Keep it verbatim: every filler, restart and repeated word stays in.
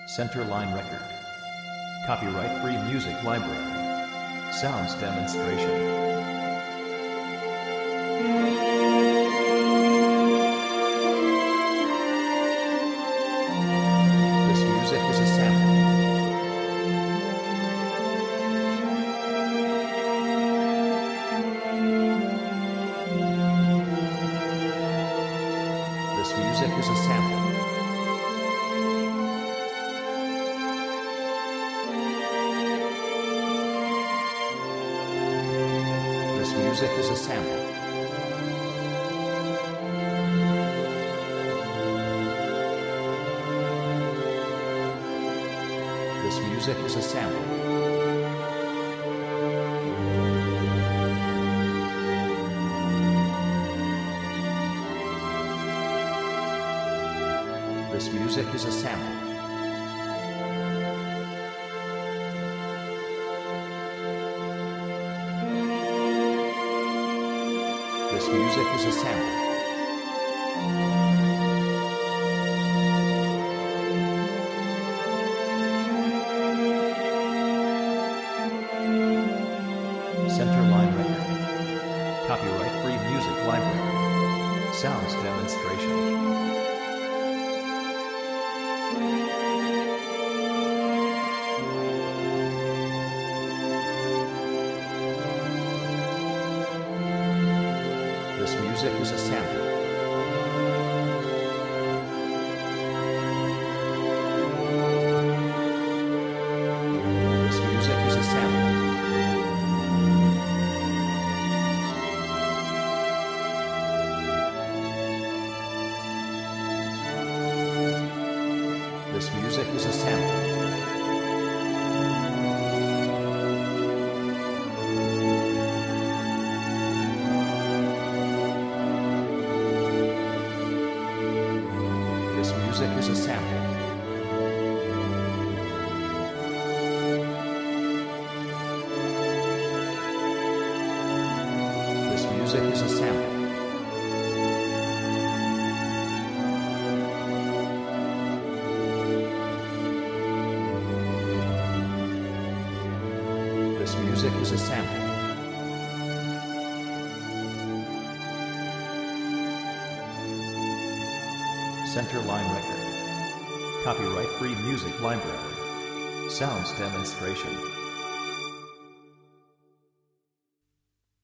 Centerline Record. Copyright Free Music Library. Sounds Demonstration. This music is a sample. This music is a sample. This music is a sample. This music is a sample. This music is a sample. This music is a sample. Centerline Record. Copyright Free Music Library. Sounds Demonstration. This music is a sample. This music is a sample. This music is a sample. This music is a sample. This music is a sample. This music is a sample. Centerline Record. Copyright Free Music Library. Sounds Demonstration.